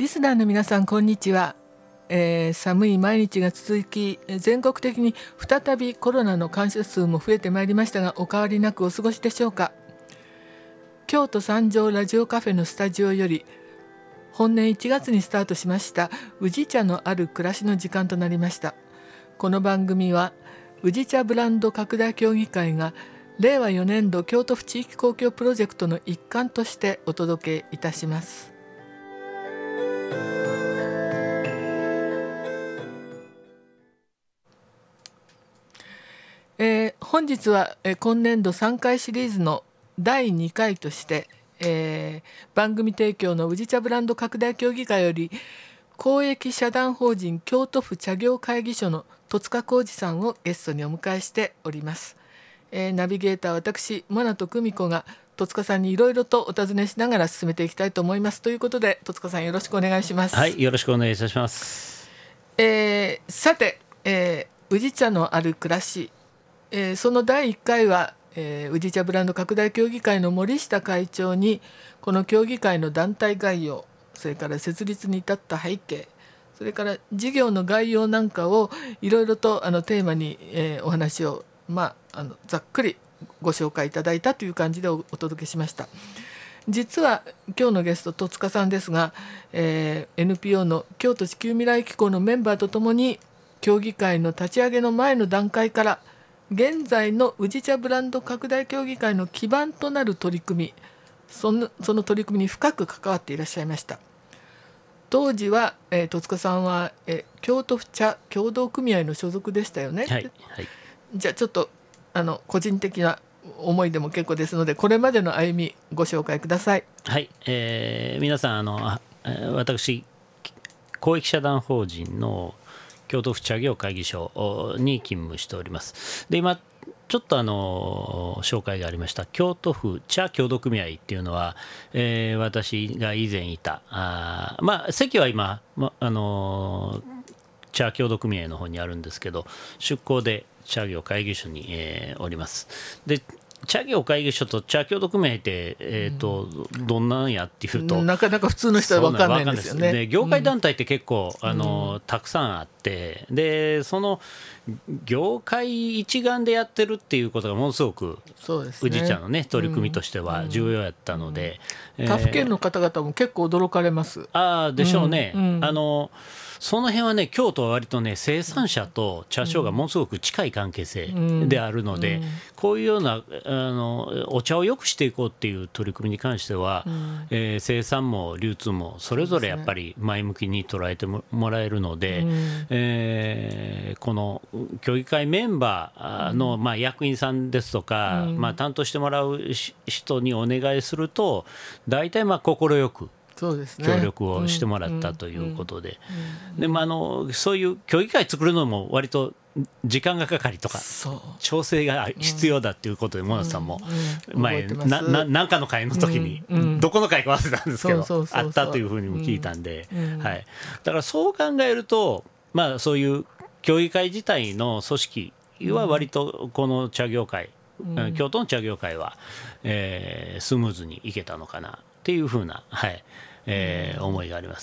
リスナーの皆さんこんにちは。寒い毎日が続き、全国的に再びコロナの患者数も増えてまいりましたが、お変わりなくお過ごしでしょうか。京都三条ラジオカフェのスタジオより本年1月にスタートしました宇治茶のある暮らしの時間となりました。この番組は宇治茶ブランド拡大協議会が令和4年度京都府地域公共プロジェクトの一環としてお届けいたします。本日は今年度3回シリーズの第2回として、番組提供の宇治茶ブランド拡大協議会より公益社団法人京都府茶業会議所の戸塚浩二さんをゲストにお迎えしております。ナビゲーター私真名と久美子が戸塚さんにいろいろとお尋ねしながら進めていきたいと思います。ということで戸塚さんよろしくお願いします。 はい、よろしくお願いいたします。 さて、宇治茶のある暮らし、その第1回は、宇治茶ブランド拡大協議会の森下会長にこの協議会の団体概要、それから設立に至った背景、それから事業の概要なんかをいろいろとテーマに、お話を、ざっくりご紹介いただいたという感じでお届けしました。実は今日のゲスト戸塚さんですが、NPO の京都地球未来機構のメンバーとともに協議会の立ち上げの前の段階から現在の宇治茶ブランド拡大協議会の基盤となる取り組み、その取り組みに深く関わっていらっしゃいました。当時は、戸塚さんは、京都府茶協同組合の所属でしたよね。 はいはい、 じゃあちょっと個人的な思いでも結構ですのでこれまでの歩みご紹介ください。 はい、皆さん私公益社団法人の京都府茶業会議所に勤務しております。で今ちょっと紹介がありました京都府茶協同組合っていうのは、私が以前いた席は今、茶協同組合の方にあるんですけど、出向で茶業会議所に、おります。で茶業会議所と茶協同組合って、どんなんやっていうとなかなか普通の人は分かんないんですよね。 で業界団体って結構、たくさんあって、でその業界一丸でやってるっていうことがものすごく宇治茶のね取り組みとしては重要やったので、 他府県の方々も結構驚かれます。 でしょうね。その辺はね、京都は割とね生産者と茶商がものすごく近い関係性であるので、こういうようなお茶を良くしていこうっていう取り組みに関しては、生産も流通もそれぞれやっぱり前向きに捉えてもらえるので、この協議会メンバーの、役員さんですとか、担当してもらう人にお願いすると大体快く協力をしてもらったということで、でもそういう協議会作るのも割と時間がかかりとか調整が必要だっていうことで、モナさんも前何かの会の時に、どこの会か忘れたんですけどあったというふうにも聞いたんで、だからそう考えると、そういう協議会自体の組織は割とこの茶業界、京都の茶業界は、スムーズにいけたのかなっていうふうな、思いがあります。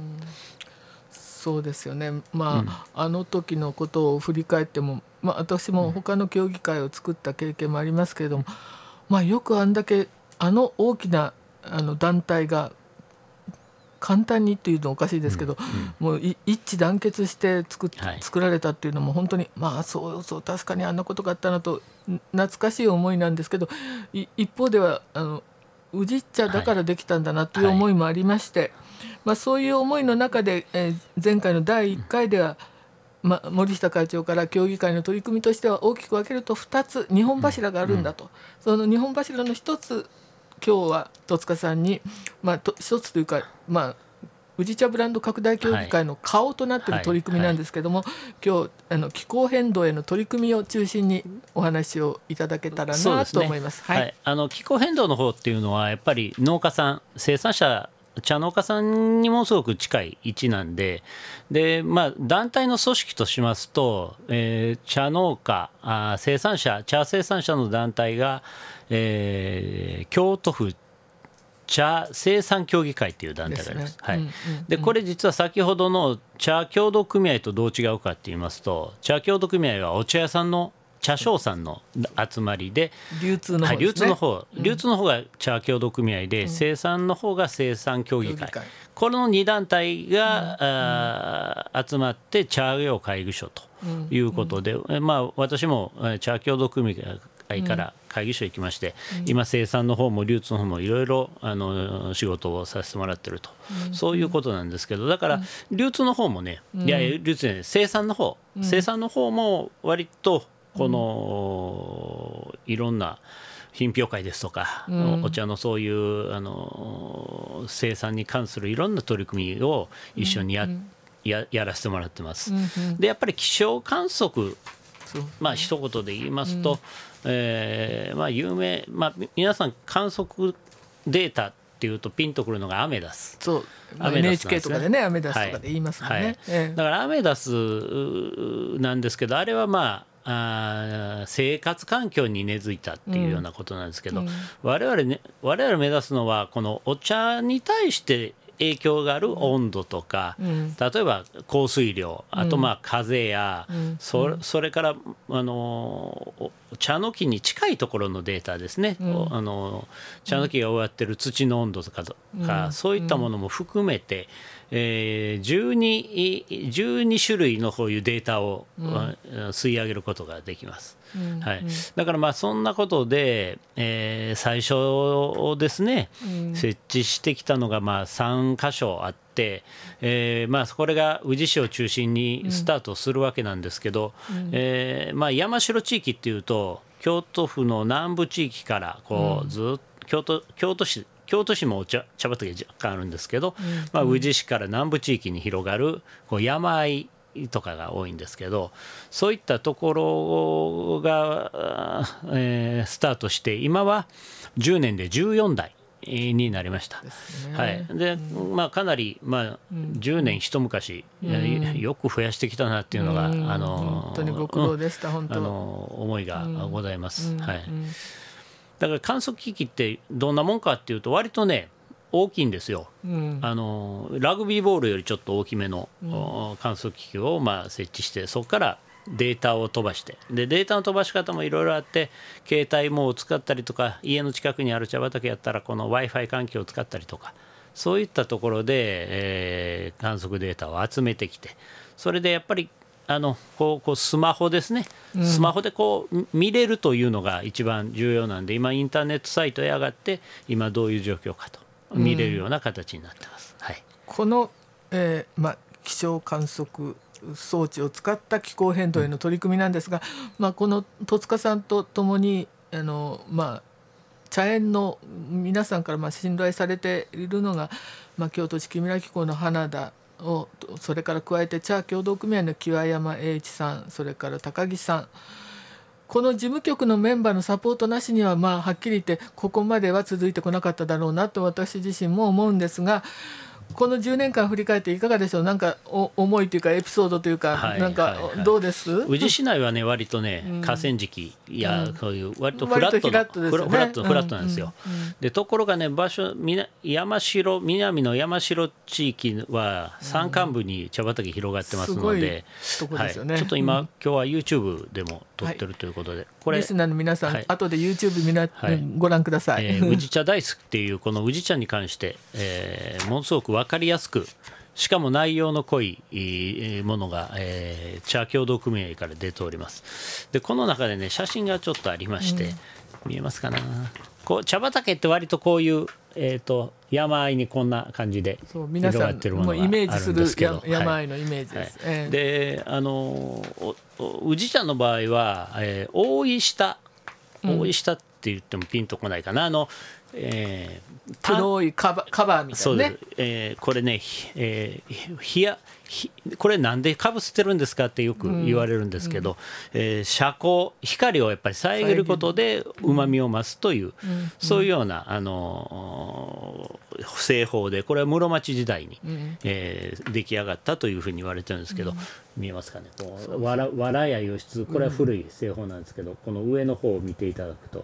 そうですよね。あの時のことを振り返っても、私も他の協議会を作った経験もありますけれども、よくあんだけ大きな団体が簡単にっていうのはおかしいですけど、もう一致団結して作られたっていうのも本当にそう確かにあんなことがあったなと懐かしい思いなんですけど、一方では宇治茶だからできたんだなという思いもありまして、そういう思いの中で、前回の第1回では、森下会長から協議会の取り組みとしては大きく分けると2本柱があるんだと、その2本柱の一つ今日は戸塚さんに、一つというか、宇治茶ブランド拡大協議会の顔となっている取り組みなんですけども、今日気候変動への取り組みを中心にお話をいただけたらなと思います。 気候変動の方っていうのはやっぱり農家さん、生産者、茶農家さんにもすごく近い位置なんで、団体の組織としますと、茶農家、生産者、茶生産者の団体が、京都府茶生産協議会っていう団体があります。 ですね。 はい。 うんうんでこれ実は先ほどの茶協同組合とどう違うかって言いますと、茶協同組合はお茶屋さんの茶商さんの集まりで、 流通の方はい、 ですね。 流通の方が茶協同組合で、生産の方が生産協議会、 協議会この2団体が、集まって茶業会議所ということで、私も茶協同組合から会議所行きまして、今生産の方も流通の方もいろいろ仕事をさせてもらってると、そういうことなんですけど、だから流通の方もね、いや流通ね、生産の方も割とこのいろんな品評会ですとか、お茶のそういう生産に関するいろんな取り組みを一緒にやらせてもらってます。でやっぱり気象観測、一言で言いますと、有名、皆さん観測データっていうとピンとくるのがアメダス。 そう、NHK とかでね、アメダスとかで言いますもんね。 だからアメダスなんですけど、あれは生活環境に根付いたっていうようなことなんですけど、我々目指すのはこのお茶に対して影響がある温度とか、例えば降水量、あと風や、それから茶の木に近いところのデータですね、茶の木が植わってる土の温度とか、そういったものも含めて、12種類のこういうデータを、吸い上げることができます。はい、だからそんなことで、最初ですね、設置してきたのが3箇所あって、これが宇治市を中心にスタートするわけなんですけど、山城地域っていうと京都府の南部地域からこうずっと京都市も茶畑が若干あるんですけど、宇治市から南部地域に広がるこう山あいとかが多いんですけど、そういったところが、スタートして今は10年で14台になりました。はい、でかなり、10年一昔、よく増やしてきたなっていうのが、 本当にご苦労でした。本当思いがございます。はい、だから観測機器ってどんなもんかっていうと割とね大きいんですよ。ラグビーボールよりちょっと大きめの、観測機器を設置して、そこからデータを飛ばして、でデータの飛ばし方もいろいろあって、携帯網を使ったりとか、家の近くにある茶畑やったらこの Wi-Fi 環境を使ったりとか、そういったところで、観測データを集めてきて、それでやっぱりこうスマホですね、スマホでこう見れるというのが一番重要なんで、今インターネットサイトへ上がって今どういう状況かと見れるような形になってます。はい、 この、気象観測装置を使った気候変動への取り組みなんですが、この戸塚さんとともに茶園の皆さんから信頼されているのが、京都市木村機構の花田を、それから加えて茶協同組合の木和山栄一さん、それから高木さん、この事務局のメンバーのサポートなしにははっきり言ってここまでは続いてこなかっただろうなと私自身も思うんですが、この10年間振り返っていかがでしょう。なんか思いというかエピソードというか、なんかどうです？ 宇治市内はね割とね、河川敷やそういう割とフラットなんですよ。でところがね南の山城地域は山間部に茶畑広がってますので、ちょっと今日は YouTube でも撮ってるということで、これリスナーの皆さん、後で YouTube ご覧ください。 宇治茶ダイスっていうこの宇治茶に関して、ものすごく分かりやすく、しかも内容の濃いものが、茶協同組合から出ております。でこの中でね写真がちょっとありまして、見えますかな。こう茶畑って割とこういう、山あいにこんな感じで広がってるものがあるんですけど、 山あいのイメージです。 で宇治茶の場合は、大井下って言ってもピンとこないかな、 黒いカバーみたいなね。 これね、これなんでかぶせてるんですかってよく言われるんですけど、光をやっぱり遮ることでうまみを増すという、そういうような製法で、これは室町時代に、出来上がったというふうに言われてるんですけど、見えますかね。わらや輸出、これは古い製法なんですけど、この上の方を見ていただくと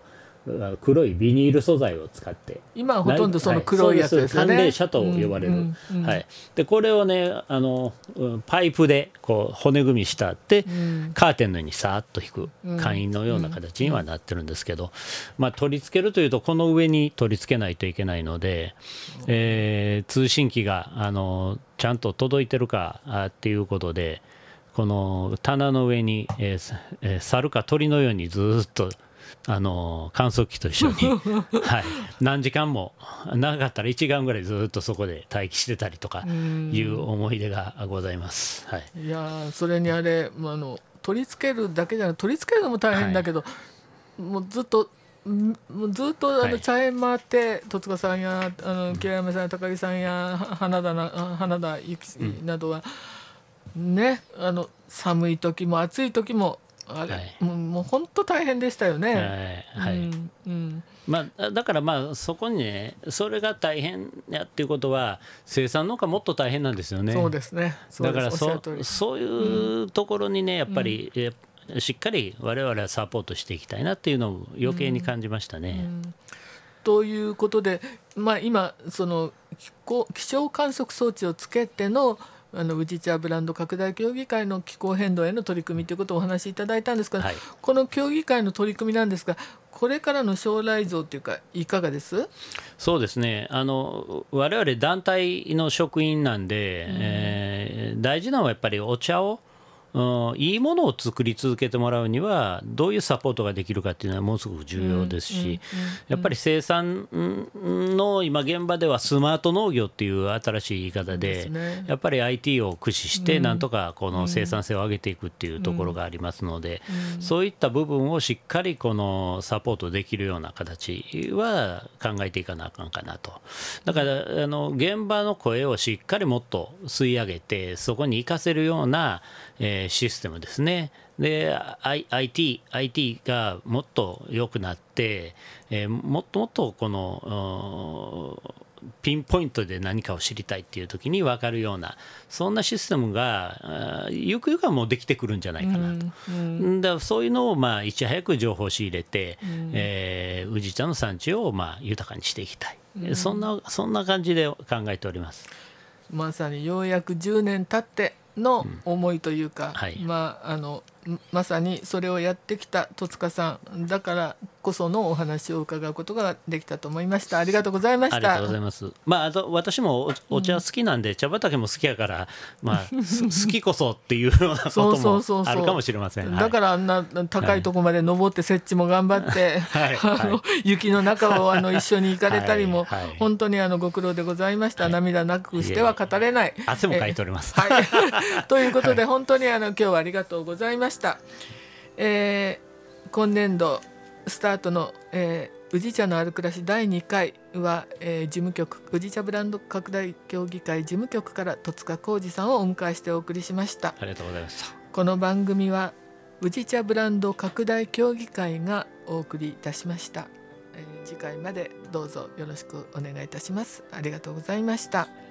黒いビニール素材を使って、 今はほとんどその黒いやつですよね。 寒冷車と呼ばれる、はい、でこれをねパイプでこう骨組みしたって、カーテンのようにさーっと引く簡易のような形にはなってるんですけど、取り付けるというとこの上に取り付けないといけないので、通信機がちゃんと届いてるかっていうことで、この棚の上に、猿か鳥のようにずっと観測器と一緒に、はい、何時間も長かったら1時間ぐらいずっとそこで待機してたりとかいう思い出がございます。はい、 いやそれに取り付けるだけじゃなく取り付けるのも大変だけど、もうずっと茶園回って戸塚さんや木山さんや高木さんや花田ゆきなどは、ね、寒い時も暑い時ももう本当大変でしたよね。 だからそこにね、それが大変やっていうことは生産農家もっと大変なんですよね。 そうですね。 だからそういうところにねやっぱり、しっかり我々はサポートしていきたいなっていうのを余計に感じましたね。 ということで、今その気象観測装置をつけての宇治茶ブランド拡大協議会の気候変動への取り組みということをお話しいただいたんですが、この協議会の取り組みなんですが、これからの将来像というかいかがです？ そうですね、我々団体の職員なんで、大事なのはやっぱりお茶をいいものを作り続けてもらうにはどういうサポートができるかっていうのはものすごく重要ですし、やっぱり生産の今現場ではスマート農業っていう新しい言い方で、やっぱり IT を駆使してなんとかこの生産性を上げていくっていうところがありますので、そういった部分をしっかりこのサポートできるような形は考えていかなあかんかなと。だから現場の声をしっかりもっと吸い上げてそこに活かせるようなシステムですね。で IT がもっと良くなって、もっともっとこのピンポイントで何かを知りたいっていう時に分かるようなそんなシステムがゆくゆくはもうできてくるんじゃないかなと、だからそういうのをいち早く情報を仕入れて、宇治茶の産地を豊かにしていきたい、そんな感じで考えております。 まさにようやく10年経っての思いというか、まさにそれをやってきた戸塚さんだからこそのお話を伺うことができたと思いました。ありがとうございました。 ありがとうございます。私もお茶好きなんで、茶畑も好きやから、好きこそっていうようなこともあるかもしれません。 だからあんな高いところまで登って設置も頑張って、雪の中を一緒に行かれたりも、本当にご苦労でございました。涙なくしては語れない。 汗もかいております。 ということで、本当に今日はありがとうございました。今年度スタートの、宇治茶のある暮らし第2回は、事務局宇治茶ブランド拡大協議会事務局から戸塚浩二さんをお迎えしてお送りしました。 ありがとうございました。 この番組は宇治茶ブランド拡大協議会がお送りいたしました。次回までどうぞよろしくお願いいたします。ありがとうございました。